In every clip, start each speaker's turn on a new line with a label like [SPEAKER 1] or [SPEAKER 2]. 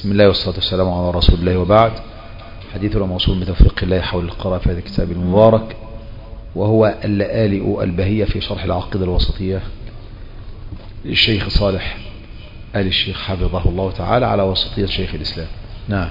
[SPEAKER 1] بسم الله والصلاة والسلام على رسول الله، وبعد. حديثنا موصول بتوفيق الله حول القراءة في هذا الكتاب المبارك، وهو اللآلئ البهية في شرح العقيدة الوسطية للشيخ صالح آل الشيخ حفظه الله تعالى على وسطية شيخ الإسلام. نعم.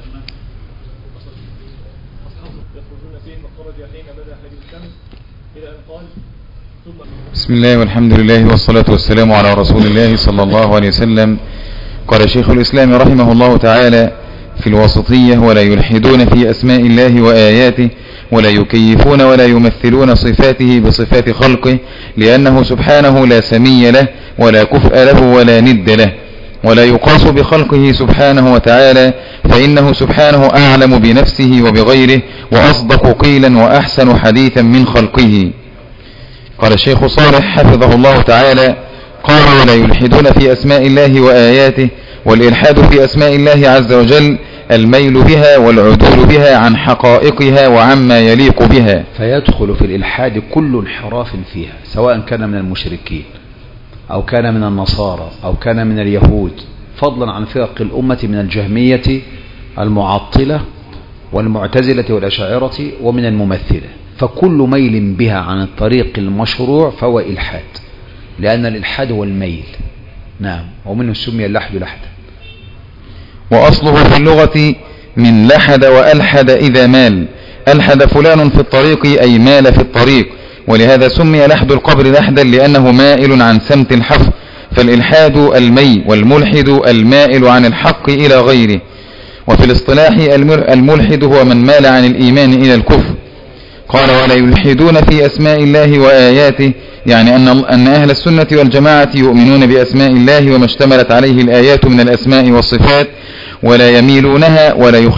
[SPEAKER 2] بسم الله والحمد لله والصلاة والسلام على رسول الله صلى الله عليه وسلم. قال شيخ الإسلام رحمه الله تعالى في الوسطية: ولا يلحدون في أسماء الله وآياته، ولا يكيفون ولا يمثلون صفاته بصفات خلقه، لأنه سبحانه لا سمي له ولا كفء له ولا ند له، ولا يقاس بخلقه سبحانه وتعالى، فإنه سبحانه أعلم بنفسه وبغيره، وأصدق قيلا وأحسن حديثا من خلقه. قال الشيخ صالح حفظه الله تعالى: قال: ولا يلحدون في أسماء الله وآياته. والإلحاد في أسماء الله عز وجل الميل بها والعدول بها عن حقائقها وعما يليق بها.
[SPEAKER 1] فيدخل في الإلحاد كل انحراف فيها، سواء كان من المشركين أو كان من النصارى أو كان من اليهود، فضلا عن فرق الأمة من الجهمية المعطلة والمعتزلة والأشاعرة ومن الممثلة. فكل ميل بها عن الطريق المشروع فهو إلحاد، لأن الإلحاد هو الميل. نعم. ومنه سمي اللحد لحدا.
[SPEAKER 2] وأصله في اللغة من لحد وألحد إذا مال. ألحد فلان في الطريق أي مال في الطريق، ولهذا سمي لحد القبر لحدا لأنه مائل عن سمت الحق. فالإلحاد المي، والملحد المائل عن الحق إلى غيره. وفي الاصطلاح الملحد هو من مال عن الإيمان إلى الكفر. قال: ولا يلحدون في أسماء الله وآياته، يعني أن أهل السنة والجماعة يؤمنون بأسماء الله وما اشتملت عليه الآيات من الأسماء والصفات، ولا يميلونها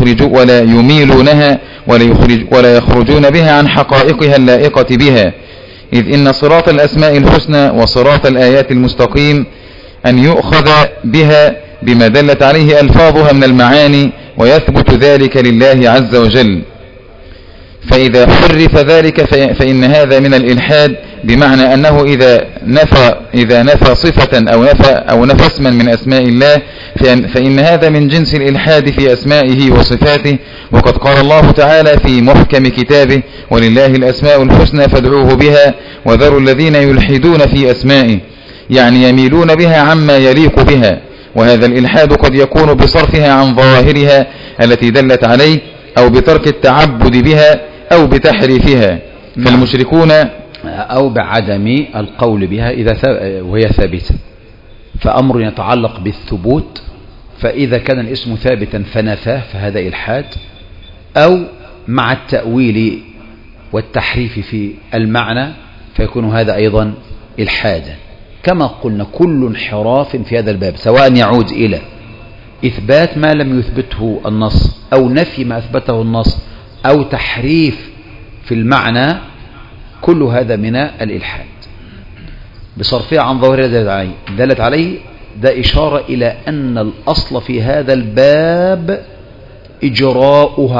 [SPEAKER 2] ولا يخرجون بها عن حقائقها اللائقة بها، إذ إن صراط الأسماء الحسنى وصراط الآيات المستقيم أن يؤخذ بها بما دلت عليه ألفاظها من المعاني، ويثبت ذلك لله عز وجل. فإذا حرف ذلك فإن هذا من الإلحاد، بمعنى أنه إذا نفى صفة أو نفى اسما من أسماء الله فإن هذا من جنس الإلحاد في أسمائه وصفاته. وقد قال الله تعالى في محكم كتابه: ولله الأسماء الحسنى فادعوه بها وذروا الذين يلحدون في أسمائه، يعني يميلون بها عما يليق بها. وهذا الإلحاد قد يكون بصرفها عن ظواهرها التي دلت عليه، أو بترك التعبد بها، أو بتحريفها. فالمشركون
[SPEAKER 1] أو بعدم القول بها وهي ثابتة، فأمر يتعلق بالثبوت، فإذا كان الاسم ثابتا فنفاه فهذا إلحاد، أو مع التأويل والتحريف في المعنى فيكون هذا أيضا إلحادا. كما قلنا كل انحراف في هذا الباب، سواء يعود إلى إثبات ما لم يثبته النص، أو نفي ما أثبته النص، أو تحريف في المعنى، كل هذا من الإلحاد بصرفها عن ظاهر دلت عليه. ده إشارة إلى أن الأصل في هذا الباب إجراؤها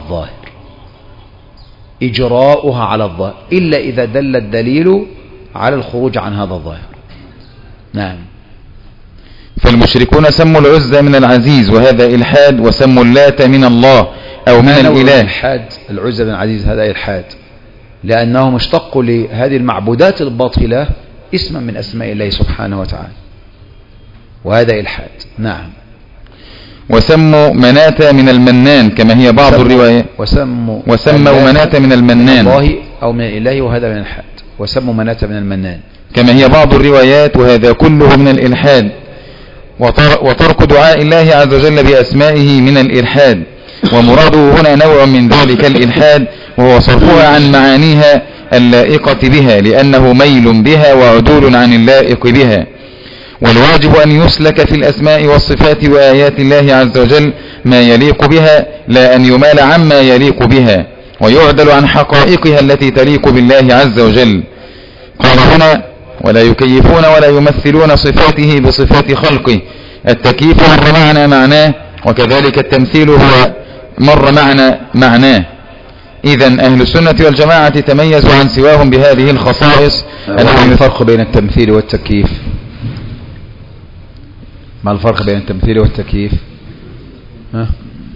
[SPEAKER 1] على الظاهر، إلا إذا دل الدليل على الخروج عن هذا الظاهر. نعم.
[SPEAKER 2] فالمشركون سموا العزى من العزيز وهذا إلحاد، وسموا اللات من الله أو من الإله.
[SPEAKER 1] الإلحاد العزى من العزيز هذا إلحاد، لأنهم اشتقوا لهذه المعبودات الباطلة اسما من أسماء الله سبحانه وتعالى، وهذا إلحاد. نعم.
[SPEAKER 2] وسموا مناة من المنان كما هي بعض الروايات. وسموا مناة من المنان
[SPEAKER 1] الله أو من الإله، وهذا من الإلحاد. وسموا مناة من المنان
[SPEAKER 2] كما هي بعض الروايات، وهذا كله من الإلحاد. وترك دعاء الله عز وجل بأسمائه من الإلحاد. ومراده هنا نوع من ذلك الإلحاد، وهو صرفها عن معانيها اللائقة بها، لأنه ميل بها وعدول عن اللائق بها. والواجب أن يسلك في الأسماء والصفات وآيات الله عز وجل ما يليق بها، لا أن يمال عما يليق بها، ويعدل عن حقائقها التي تليق بالله عز وجل. قال هنا: ولا يكيفون ولا يمثلون صفاته بصفات خلقه. التكييف مر معنا معناه، وكذلك التمثيل هو مر معنا معناه. إذن أهل السنة والجماعة تميزوا عن سواهم بهذه الخصائص.
[SPEAKER 1] ما الفرق بين التمثيل والتكييف؟ ما الفرق بين التمثيل والتكييف؟ ها؟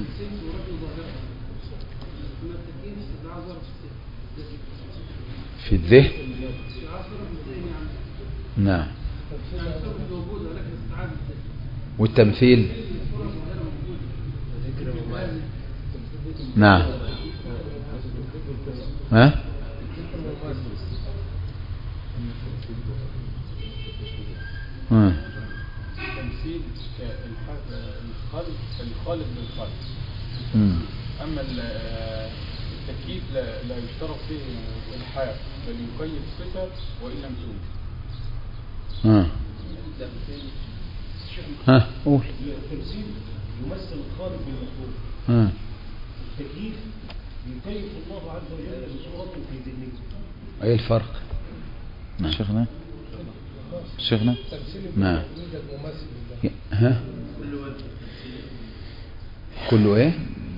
[SPEAKER 1] في الذهن. نعم. والتمثيل. نعم. ها؟
[SPEAKER 3] تمثيل الخالق بالخالق. أما التكييف لا يشترط فيه الحال، بل يكيف صفة وإن لم توجد.
[SPEAKER 1] ها قول.
[SPEAKER 4] التمثيل يمثل الخالق بالمخلوق. التكييف يكيف الله عز وجل بصورته في ذهنه.
[SPEAKER 1] ايه الفرق؟
[SPEAKER 2] شيخنا
[SPEAKER 1] نعم. ها كله ايه؟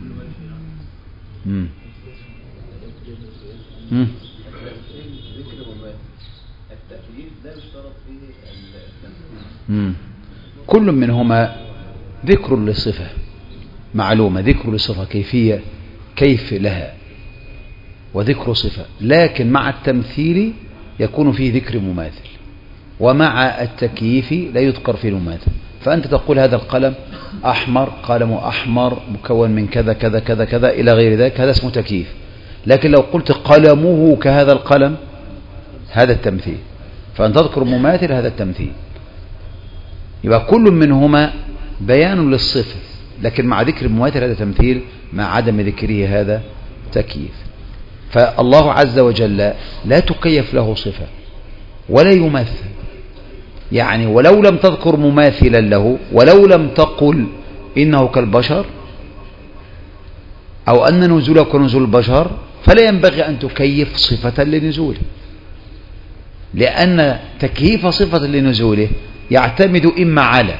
[SPEAKER 1] كل منهما ذكر لصفة معلومة، ذكر لصفة كيفية كيف لها، وذكر صفة، لكن مع التمثيل يكون فيه ذكر مماثل، ومع التكييف لا يذكر فيه المماثل. فأنت تقول هذا القلم أحمر، قلم أحمر مكون من كذا كذا كذا كذا إلى غير ذلك، هذا اسمه تكييف. لكن لو قلت قلمه كهذا القلم، هذا التمثيل. فأن تذكر مماثل هذا التمثيل. يبقى كل منهما بيان للصفة، لكن مع ذكر المماثل هذا تمثيل، مع عدم ذكره هذا تكييف. فالله عز وجل لا تكيف له صفة ولا يمثل، يعني ولو لم تذكر مماثلا له، ولو لم تقل إنه كالبشر أو أن نزوله كنزول البشر، فلا ينبغي أن تكيف صفة لنزوله، لأن تكييف صفة لنزوله يعتمد إما على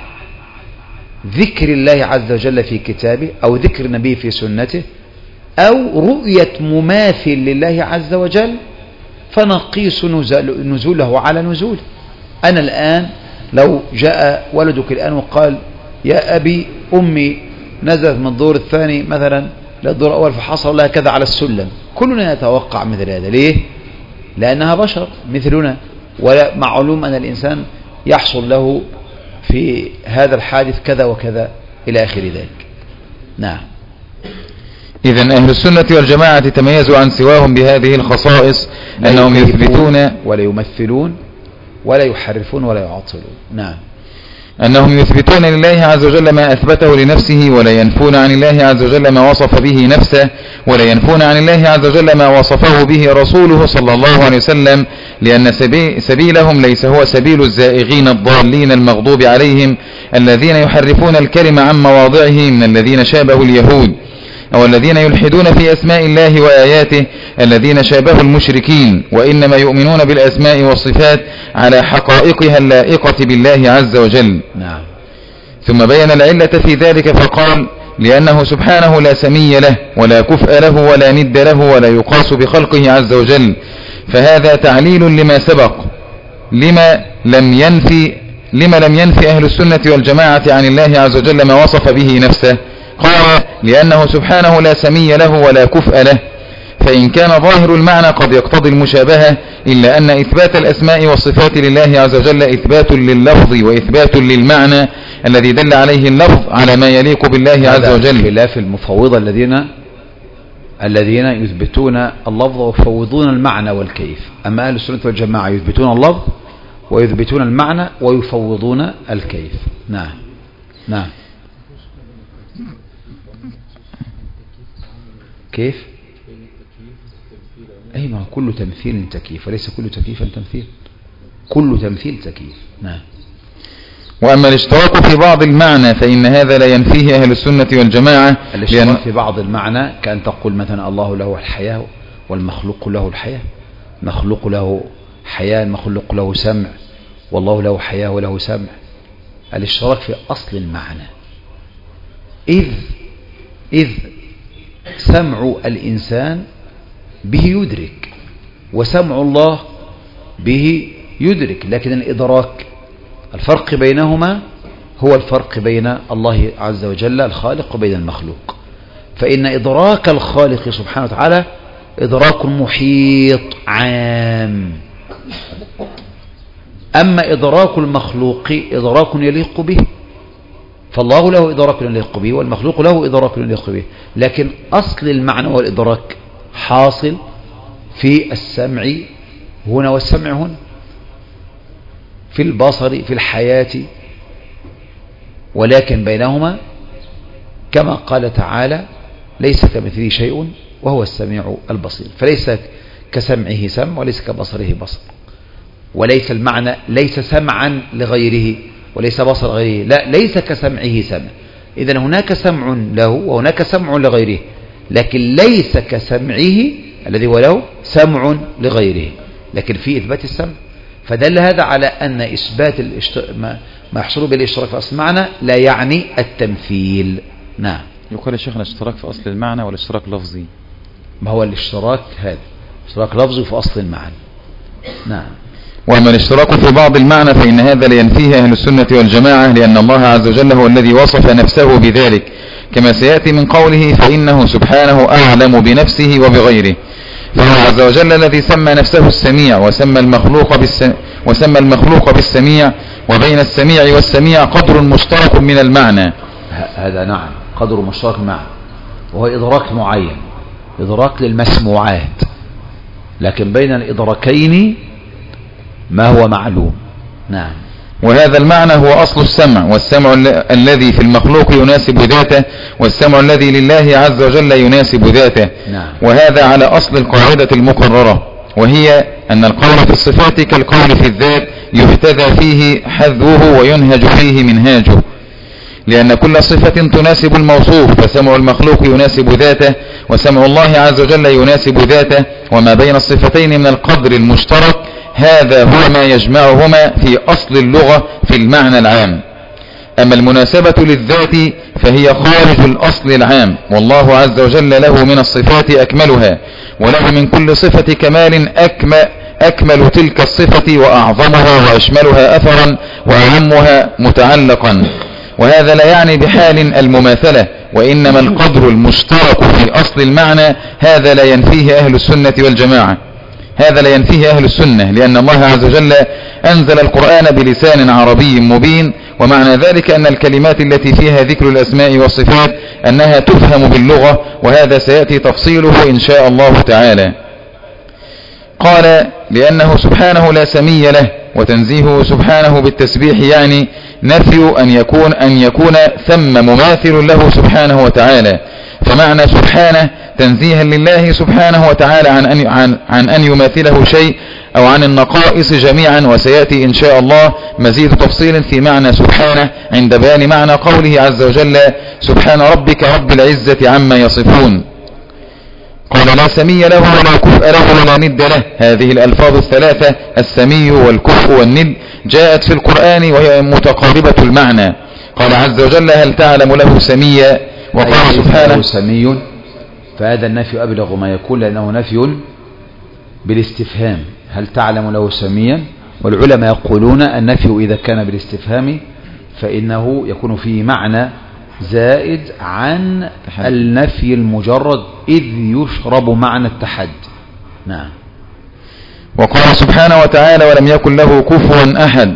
[SPEAKER 1] ذكر الله عز وجل في كتابه أو ذكر النبي في سنته، أو رؤية مماثل لله عز وجل فنقيس نزوله على نزوله. أنا الآن لو جاء ولدك الآن وقال يا أبي أمي نزلت من الدور الثاني مثلا للدور الأول فحصل لها كذا على السلم، كلنا يتوقع مثل هذا. ليه؟ لأنها بشر مثلنا، ومعلوم أن الإنسان يحصل له في هذا الحادث كذا وكذا إلى آخر ذلك. نعم.
[SPEAKER 2] إذن أهل السنة والجماعة تميزوا عن سواهم بهذه الخصائص، أنهم يثبتون
[SPEAKER 1] ولا يمثلون ولا يحرفون ولا يعطلون. نعم.
[SPEAKER 2] أنهم يثبتون لله عز وجل ما أثبته لنفسه، ولا ينفون عن الله عز وجل ما وصف به نفسه، ولا ينفون عن الله عز وجل ما وصفه به رسوله صلى الله عليه وسلم، لأن سبيلهم ليس هو سبيل الزائغين الضالين المغضوب عليهم الذين يحرفون الكلم عن مواضعه من الذين شابهوا اليهود، أو الذين يلحدون في أسماء الله وآياته الذين شابهوا المشركين، وإنما يؤمنون بالأسماء والصفات على حقائقها اللائقة بالله عز وجل.
[SPEAKER 1] نعم.
[SPEAKER 2] ثم بين العلة في ذلك فقال لأنه سبحانه لا سمي له ولا كفء له ولا ند له ولا يقاس بخلقه عز وجل، فهذا تعليل لما سبق. لما لم ينفي أهل السنة والجماعة عن الله عز وجل ما وصف به نفسه؟ قال لأنه سبحانه لا سمي له ولا كفء له، فإن كان ظاهر المعنى قد يقتضي المشابهة، إلا أن إثبات الأسماء والصفات لله عز وجل إثبات لللفظ وإثبات للمعنى الذي دل عليه اللفظ على ما يليق بالله عز وجل،
[SPEAKER 1] خلاف المفوضة الذين يثبتون اللفظ ويفوضون المعنى والكيف. أما أهل السنة والجماعة يثبتون اللفظ ويثبتون المعنى ويفوضون الكيف. نعم. نعم. كيف؟ أي ما كل تمثيل تكييف، وليس كل تكييف تمثيل، كل تمثيل تكييف. نعم.
[SPEAKER 2] وأما الاشتراك في بعض المعنى فإن هذا لا ينفيه أهل السنة والجماعة.
[SPEAKER 1] الاشتراك في بعض المعنى كأن تقول مثلا الله له الحياة والمخلوق له الحياة، مخلوق له حياة، مخلوق له سمع، والله له حياة وله سمع. الاشتراك في أصل المعنى، إذ سمع الإنسان به يدرك، وسمع الله به يدرك، لكن الإدراك الفرق بينهما هو الفرق بين الله عز وجل الخالق وبين المخلوق. فإن إدراك الخالق سبحانه وتعالى إدراك محيط عام، أما إدراك المخلوق إدراك يليق به، فالله له إدراك يليق به والمخلوق له إدراك يليق به، لكن أصل المعنى والإدراك حاصل في السمع هنا والسمع هنا، في البصر في الحياة، ولكن بينهما كما قال تعالى ليس كمثله شيء وهو السميع البصير، فليس كسمعه سمع وليس كبصره بصر، وليس المعنى ليس سمعا لغيره وليس بصر غيره، لا ليس كسمعه سمع. إذن هناك سمع له وهناك سمع لغيره، لكن ليس كسمعه الذي هو له سمع لغيره، لكن في إثبات السمع. فدل هذا على أن إثبات ما يحصل بالاشتراك في أصل المعنى لا يعني التمثيل. نعم.
[SPEAKER 2] يقال يا شيخنا اشتراك في أصل المعنى ولا اشتراك لفظي؟
[SPEAKER 1] ما هو الاشتراك هذا اشتراك لفظي في أصل المعنى. نعم.
[SPEAKER 2] وأما الاشتراك في بعض المعنى فإن هذا لينفيه أهل السنة والجماعة، لأن الله عز وجل هو الذي وصف نفسه بذلك، كما سيأتي من قوله فإنه سبحانه أعلم بنفسه وبغيره. فهو عز وجل الذي سمى نفسه السميع وسمى المخلوق بالسميع، وبين السميع والسميع قدر مشترك من المعنى.
[SPEAKER 1] هذا نعم قدر مشترك معه، وهو إدراك معين، إدراك للمسموعات، لكن بين الإدراكين ما هو معلوم. نعم.
[SPEAKER 2] وهذا المعنى هو أصل السمع، والسمع الذي في المخلوق يناسب ذاته، والسمع الذي لله عز وجل يناسب ذاته.
[SPEAKER 1] نعم.
[SPEAKER 2] وهذا على أصل القاعدة المقررة، وهي أن القول في الصفات كالقول في الذات، يهتدى فيه حذوه وينهج فيه منهاجه، لأن كل صفة تناسب الموصوف، فسمع المخلوق يناسب ذاته وسمع الله عز وجل يناسب ذاته، وما بين الصفتين من القدر المشترك هذا هو ما يجمعهما في أصل اللغة في المعنى العام. أما المناسبة للذات فهي خارج الأصل العام، والله عز وجل له من الصفات أكملها، وله من كل صفة كمال أكمل تلك الصفة وأعظمها وأشملها أثرا وأعمها متعلقا. وهذا لا يعني بحال المماثلة، وإنما القدر المشترك في أصل المعنى هذا لا ينفيه أهل السنة والجماعة، هذا لا ينفيه أهل السنة، لأن الله عز وجل أنزل القرآن بلسان عربي مبين، ومعنى ذلك أن الكلمات التي فيها ذكر الأسماء والصفات أنها تفهم باللغة، وهذا سيأتي تفصيله إن شاء الله تعالى. قال لأنه سبحانه لا سمي له، وتنزيهه سبحانه بالتسبيح يعني نفي أن يكون ثم مماثل له سبحانه وتعالى، فمعنى سبحانه تنزيها لله سبحانه وتعالى عن أن يماثله شيء أو عن النقائص جميعا، وسيأتي إن شاء الله مزيد تفصيل في معنى سبحانه عند بيان معنى قوله عز وجل سبحان ربك رب العزة عما يصفون. قال لا سمي له ولا كفء له ولا ند له. هذه الألفاظ الثلاثة السمي والكفء والند جاءت في القرآن وهي متقاربة المعنى. قال عز وجل هل تعلم له سميا، وقال سبحانه
[SPEAKER 1] سمي، فهذا النفي أبلغ ما يكون لأنه نفي بالاستفهام، هل تعلم له سميا. والعلماء يقولون النفي إذا كان بالاستفهام فإنه يكون فيه معنى زائد عن النفي المجرد، إذ يشرب معنى التحدي. نعم.
[SPEAKER 2] وقال سبحانه وتعالى ولم يكن له كفوا أحد.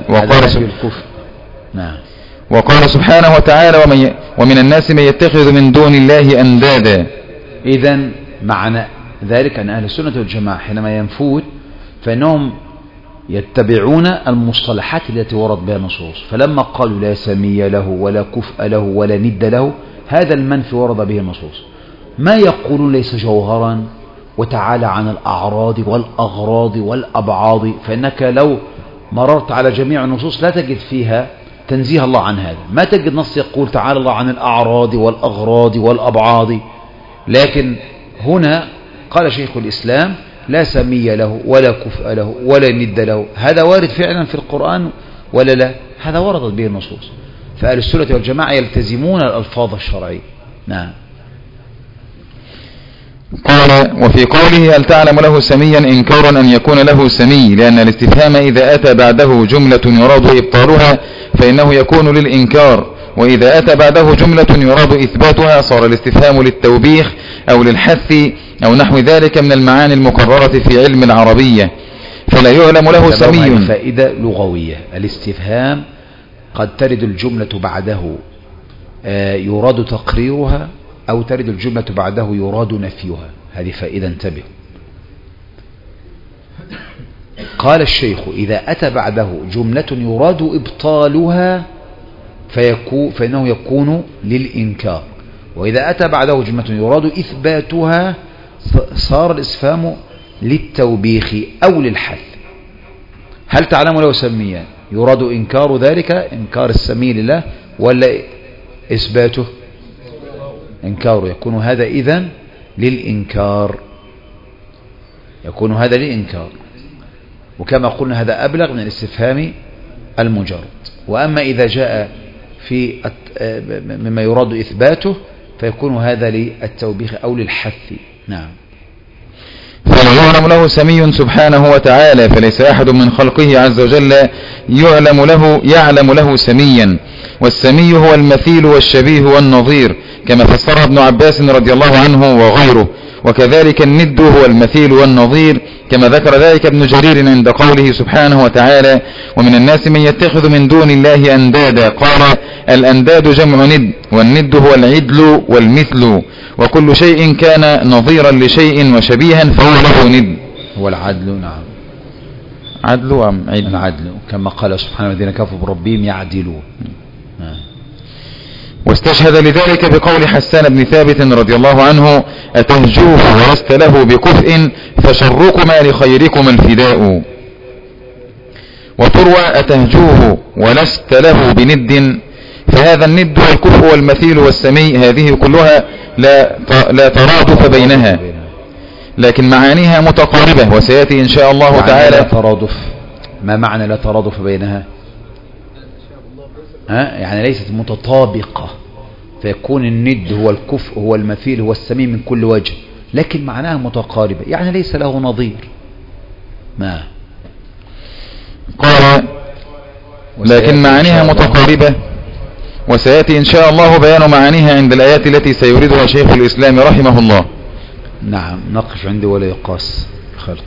[SPEAKER 1] نعم.
[SPEAKER 2] وقال سبحانه وتعالى ومن الناس من يتخذ من دون الله أندادا.
[SPEAKER 1] إذن معنى ذلك أن أهل السنة والجماعة حينما ينفون فإنهم يتبعون المصطلحات التي ورد بها النصوص، فلما قالوا لا سمي له ولا كفء له ولا ند له، هذا المنفي ورد به النصوص. ما يقولون ليس جوهرا وتعالى عن الأعراض والأغراض والأبعاض، فإنك لو مررت على جميع النصوص لا تجد فيها تنزيه الله عن هذا، ما تجد نص يقول تعالى الله عن الأعراض والأغراض والأبعاض. لكن هنا قال شيخ الإسلام لا سمي له ولا كفء له ولا ند له، هذا وارد فعلا في القرآن ولا لا؟ هذا وردت به النصوص. فأهل السنة والجماعة يلتزمون الألفاظ الشرعية. نعم.
[SPEAKER 2] قال وفي قوله هل تعلم له سميا إنكارا أن يكون له سمي، لأن الاستفهام إذا أتى بعده جملة يراد إبطالها فإنه يكون للإنكار، وإذا أتى بعده جملة يراد إثباتها صار الاستفهام للتوبيخ أو للحث أو نحو ذلك من المعاني المكررة في علم العربية، فلا يعلم له سمي.
[SPEAKER 1] فائدة لغوية، الاستفهام قد ترد الجملة بعده يراد تقريرها أو ترد الجملة بعده يراد نفيها، هذه فائدة انتبه. قال الشيخ إذا أتى بعده جملة يراد إبطالها فإنه يكون للإنكار، وإذا أتى بعده جملة يراد إثباتها صار الإسفهام للتوبيخ أو للحث. هل تعلم له سميا يراد إنكار ذلك، إنكار السمي لله، ولا إثباته؟ إنكاره، يكون هذا إذن للإنكار، يكون هذا للإنكار، وكما قلنا هذا أبلغ من الاستفهام المجرد. وأما إذا جاء في مما يراد إثباته فيكون هذا للتوبيخ أو للحث. نعم.
[SPEAKER 2] فلا يعلم له سمي سبحانه وتعالى، فليس أحد من خلقه عز وجل يعلم له سميا، والسمي هو المثيل والشبيه والنظير كما فسر ابن عباس رضي الله عنه وغيره، وكذلك الند هو المثيل والنظير كما ذكر ذلك ابن جرير عند قوله سبحانه وتعالى ومن الناس من يتخذ من دون الله أندادا، قال الأنداد جمع ند، والند هو العدل والمثل، وكل شيء كان نظيرا لشيء وشبيها فهو له ند.
[SPEAKER 1] هو العدل. نعم،
[SPEAKER 2] عدل أم عدل؟
[SPEAKER 1] العدل كما قال سبحانه الذين كفروا بربهم يعدلون.
[SPEAKER 2] واستشهد لذلك بقول حسان بن ثابت رضي الله عنه أتهجوه ولست له بكفء فشركما لخيركما الفداء، وتروى أتهجوه ولست له بند، فهذا الند والكفء والمثيل والسمي هذه كلها لا ترادف بينها، لكن معانيها متقاربة، وسيأتي إن شاء الله تعالى.
[SPEAKER 1] لا ترادف، ما معنى لا ترادف بينها؟ يعني ليست متطابقة، فيكون الند هو الكفء هو المثيل هو السمي من كل وجه، لكن معناها متقاربة، يعني ليس له نظير. ما
[SPEAKER 2] قال لكن معانيها متقاربة، وسيأتي إن شاء الله بيان معانيها عند الآيات التي سيوردها شيخ الإسلام رحمه الله.
[SPEAKER 1] نعم، نقف عندي ولا يقاس خلق.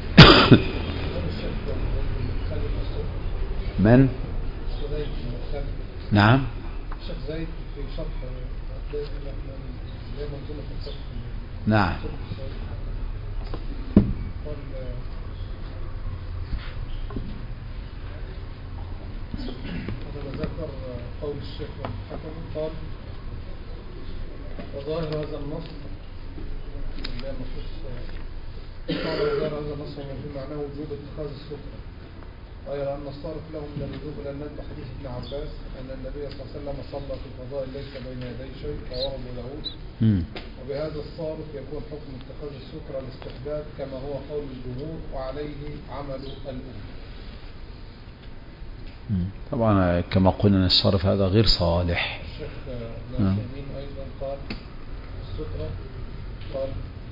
[SPEAKER 1] من؟ نعم. نعم.
[SPEAKER 3] ذكر قول الشيخ الحكم قال وظاهر هذا النص لا نصوص قال وظاهر هذا النص وفي معناه وجوب اتخاذ السفرة، غير أن الصارف له من الوجوب إلى الندب حديث ابن عباس أن النبي صلى الله عليه وسلم صلى في الفضاء ليس بين يدي شيء فورد له، وبهذا الصارف يكون حكم اتخاذ السفرة الاستحباب كما هو قول الجمهور وعليه عمل الأمة.
[SPEAKER 1] طبعا كما قلنا ان الصرف هذا غير صالح.
[SPEAKER 3] الشيخ العثيمين ايضا قال السترة قال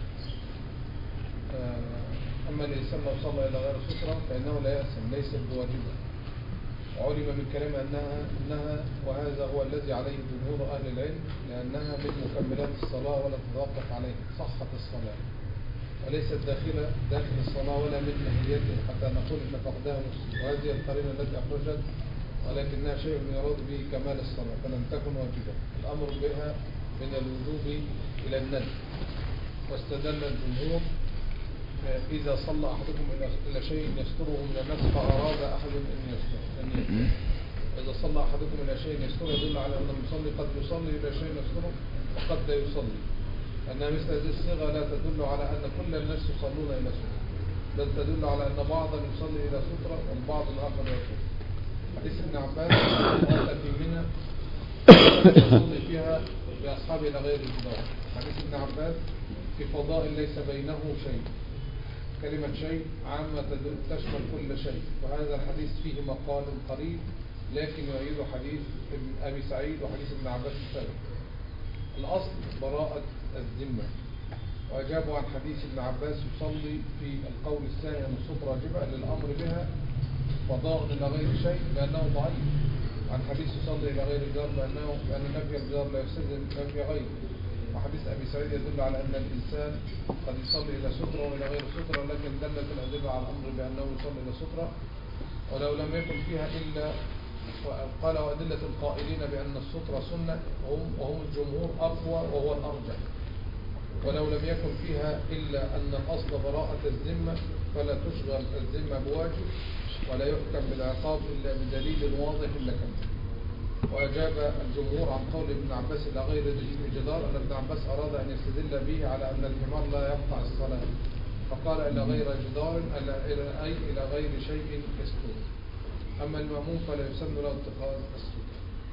[SPEAKER 3] اما الانسان لو صلى الى غير سترة فانه لا يأثم ليست بواجبة، وعلم من كلام انها وهذا هو الذي عليه جمهور اهل العلم لانها من مكملات الصلاة ولا تتوقف عليه صحة الصلاة، وليست داخل الصلاة ولا من ماهيته حتى نقول ان فقدها مسلم، وهذه القرينة التي اخرجت ولكنها شيء يراد به كمال الصلاة فلم تكن واجبة، الامر بها من الوجوب الى الندب. واستدل الجمهور اذا صلى احدكم الى شيء يستره من الناس فاراد احد ان يستره، اذا صلى احدكم الى شيء يستره يدل على ان المصلي قد يصلي الى شيء يستره وقد لا يصلي، أنها مثل هذه الصيغة لا تدل على أن كل الناس يصلون إلى سترة، بل تدل على أن بعضا يصلي إلى سترة والبعض الآخر يصلي. حديث ابن عباس قال في منى يصلي فيها بأصحابه إلى غير الجدار. حديث ابن عباس في فضاء ليس بينه شيء، كلمة شيء عامة تشمل كل شيء، وهذا الحديث فيه مقال قريب لكن يؤيد حديث ابن أبي سعيد وحديث ابن عباس السابق. الأصل براءة الذمة، وأجابوا عن حديث ابن عباس يصلي في القول الثاني أن السترة واجبة للأمر بها وضاء إلى غير شيء لأنه ضعيف، عن حديث يصلي إلى غير الجار لأن نفي الجار لا يستلزم نفي غيره، وحديث أبي سعيد يدل على أن الإنسان قد يصلي إلى سترة وإلى غير سترة، لكن دلت الأدلة على الأمر بأنه يصلي إلى سترة ولو لم يكن فيها إلا قال وأدلة القائلين بأن السترة سنة وهم الجمهور أقوى وهو الأرجح، ولو لم يكن فيها إلا أن الأصل براءة الذمة فلا تشغل الذمة بواجب ولا يحكم بالعقاب إلا بدليل واضح لكم. وأجاب الجمهور عن قول ابن عباس إلى غير الجدار أن ابن عباس أراد أن يستدل به على أن الحمار لا يقطع الصلاة، فقال إلى غير جدار أي إلى غير شيء يستور، أما المأموم فلا يسن له اتخاذ السنة.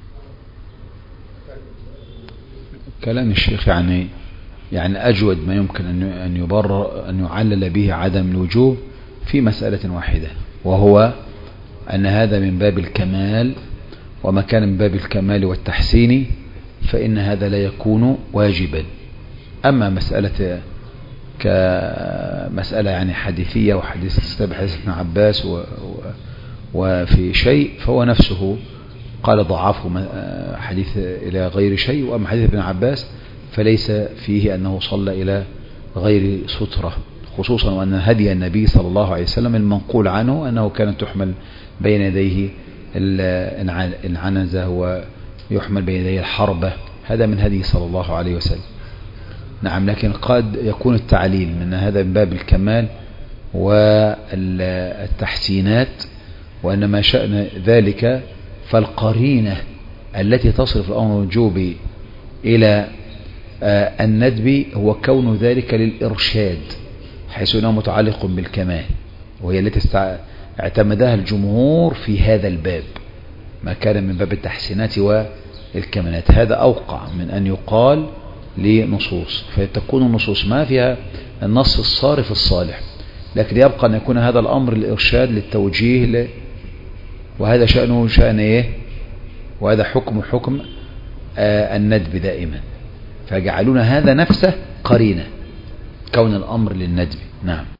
[SPEAKER 1] كلام الشيخ يعني أجود ما يمكن أن يبرر أن يعلل به عدم الوجوب في مسألة واحدة، وهو أن هذا من باب الكمال، وما كان من باب الكمال والتحسين فإن هذا لا يكون واجبا. أما مسألة كمسألة يعني حديثية وحديث استبح حديث ابن عباس وفي شيء فهو نفسه قال ضعفه حديث إلى غير شيء، وأما حديث ابن عباس فليس فيه أنه صلى إلى غير سترة، خصوصا وأن هدي النبي صلى الله عليه وسلم المنقول عنه أنه كانت تحمل بين يديه العنزة ويحمل بين يديه الحربة، هذا من هدي صلى الله عليه وسلم. نعم، لكن قد يكون التعليل من هذا من باب الكمال والتحسينات، وإنما شأن ذلك فالقرينة التي تصرف الأمر الوجوبي إلى الندب هو كون ذلك للإرشاد، حيث أنه متعلق بالكمال، وهي التي اعتمدها الجمهور في هذا الباب، ما كان من باب التحسينات والكمالات. هذا أوقع من أن يقال لنصوص، فتكون النصوص ما فيها النص الصارف الصالح، لكن يبقى أن يكون هذا الأمر للإرشاد للتوجيه وهذا شأنه شأن إيه، وهذا حكم الندب دائما، فجعلون هذا نفسه قرينة كون الأمر للندب. نعم.